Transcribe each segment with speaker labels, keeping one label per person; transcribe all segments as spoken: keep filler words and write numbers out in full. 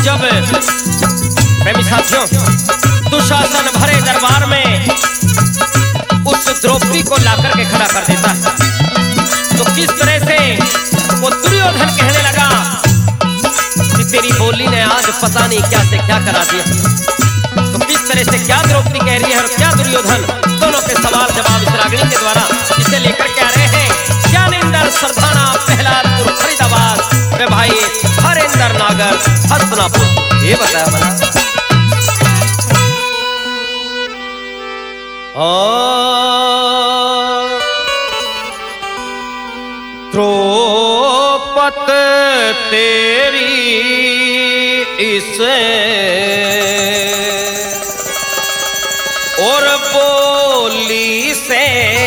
Speaker 1: जब प्रेमी साथियों दुशासन भरे दरबार में उस द्रौपदी को लाकर के खड़ा कर देता है, तो किस तरह से वो दुर्योधन कहने लगा कि तेरी बोली ने आज पता नहीं क्या से क्या करा दिया। तो किस तरह से क्या द्रौपदी कह रही है और क्या दुर्योधन, दोनों के सवाल जवाब इस रागनी के द्वारा इसे लेकर के आ रहे हैं। ज्ञानेंद्र सरदाना प्रहलादपुर फरीदाबाद वे भाई हरेंद्र नागर हसनापुर। ये बताया बना द्रौपद तेरी इसे और बोली से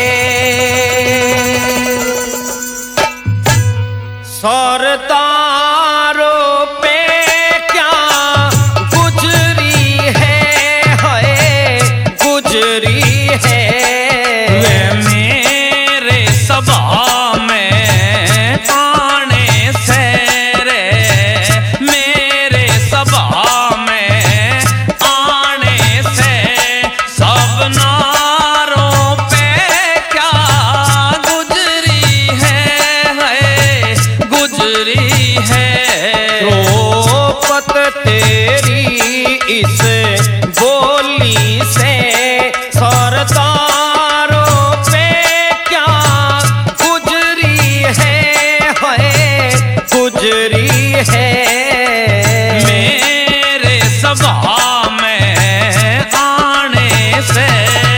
Speaker 1: सरदारों पे क्या गुजरी है, हाय गुजरी है।
Speaker 2: वे मेरे सभा में आने से रे, मेरे सभा में आने से सब नारों पे क्या गुजरी है, है गुजरी है।
Speaker 1: द्रौपद तेरी इस बोली से सरदारों पे क्या गुजरी है, हाय गुजरी है।
Speaker 2: मेरे सभा में आने से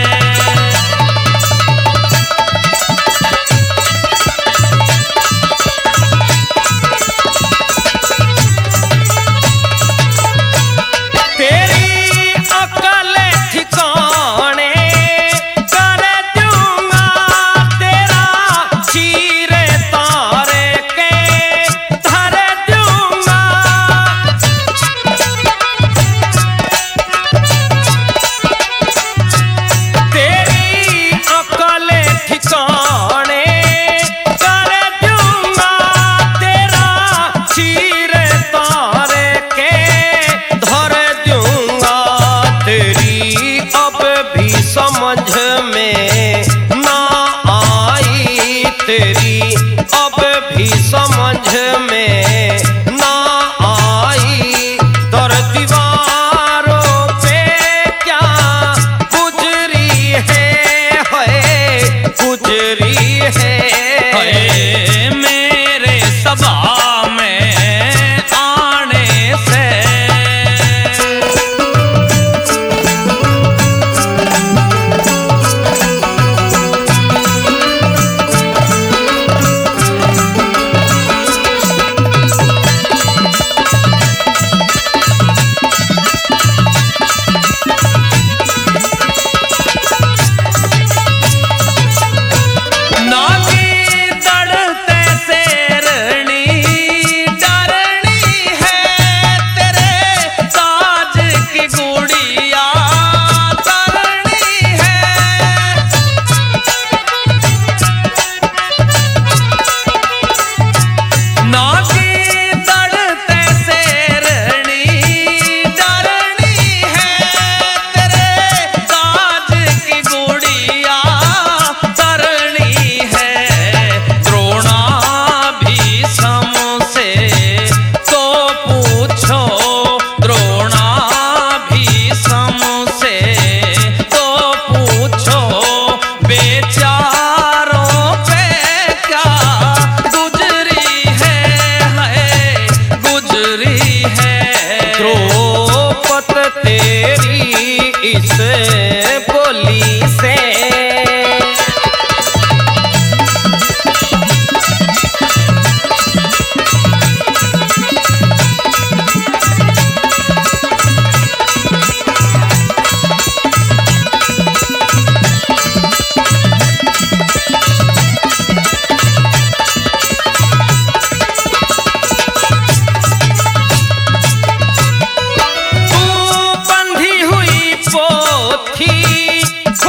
Speaker 1: तेरी अकल ठिकाने कर दूंगा, तेरा चीर तारे के धर दूंगा। तेरी अकल ठिकाने कर दूंगा, तेरा चीर तारे के धर दूंगा। तेरी अब भी समझ में ना आई, तेरी अब भी समझ में ना आई। दर दीवारों पे क्या गुजरी है, हाय गुजरी है।
Speaker 2: है मेरे सभा में आने से नागी दड़ते शेरनी डरनी है, तेरे ताज की गुड़िया तरनी है। नागी दड़ते शेरनी डरनी है, तेरे ताज की गुड़िया तरनी है। द्रोणा भीष्म से तो पूछो, द्रोणा भीष्म से तो पूछो, बेचारों पे क्या गुजरी है, है गुजरी है।
Speaker 1: द्रौपद तेरी इस बोली से तू बंधी हुई पोथी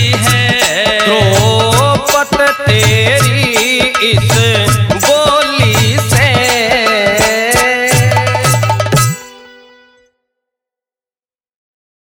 Speaker 2: है।
Speaker 1: द्रौपद तेरी इस